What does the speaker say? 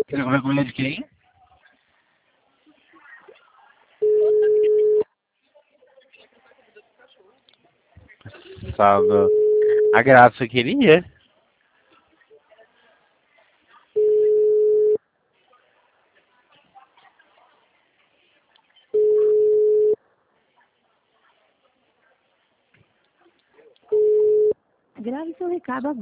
Quer comer comida de quem? Sábado. A Graça queria. Grave seu recado agora.